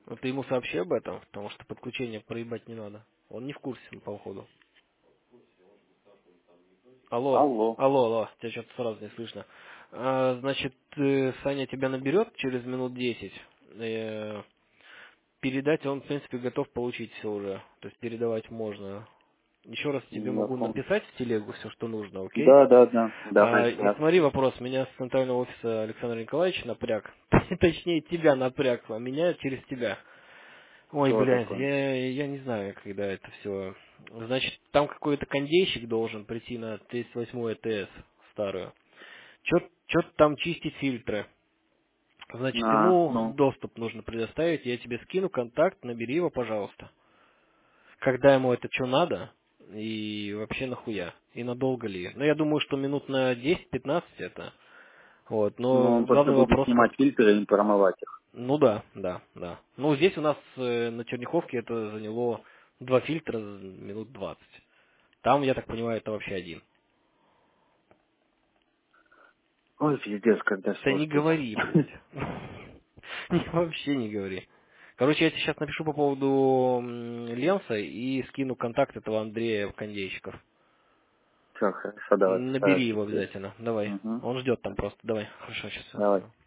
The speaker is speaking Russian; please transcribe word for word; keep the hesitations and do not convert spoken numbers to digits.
Ну ты ему сообщи об этом, потому что подключение проебать не надо. Он не в курсе, походу. Алло, Алло. алло, алло, тебя что-то сразу не слышно. А, значит, э, Саня тебя наберет через минут десять. Э, передать он, в принципе, готов получить все уже. То есть передавать можно. Еще раз тебе Я могу понял. написать в телегу все, что нужно, окей? Да, да, да. А, Давай, и да. смотри, вопрос. Меня с центрального офиса Александр Николаевич напряг. Точнее, тебя напряг, а меня через тебя. Ой, Что блядь, такое? я, я не знаю, когда это все. Значит, там какой-то кондейщик должен прийти на тридцать восьмую ТС старую. Что-то там чистить фильтры. Значит, А, ему ну. доступ нужно предоставить. Я тебе скину контакт, набери его, пожалуйста. Когда ему это что надо и вообще нахуя. И надолго ли. Ну, я думаю, что минут на десять-пятнадцать это. Вот, Ну, он но просто главный будет вопрос, снимать сколько. фильтры и промывать их. Ну да, да, да. Ну, здесь у нас э, на Черняховке это заняло два фильтра за минут двадцать. Там, я так понимаю, это вообще один. Ой, пиздец, когда Да все не успеть. говори, блядь. Не, вообще не говори. Короче, я тебе сейчас напишу по поводу м, Ленса и скину контакт этого Андрея Кондейщиков. Все, хорошо, давай, Набери хорошо. его обязательно. Давай. Угу. Он ждет там просто. Давай. Хорошо, сейчас Давай. все.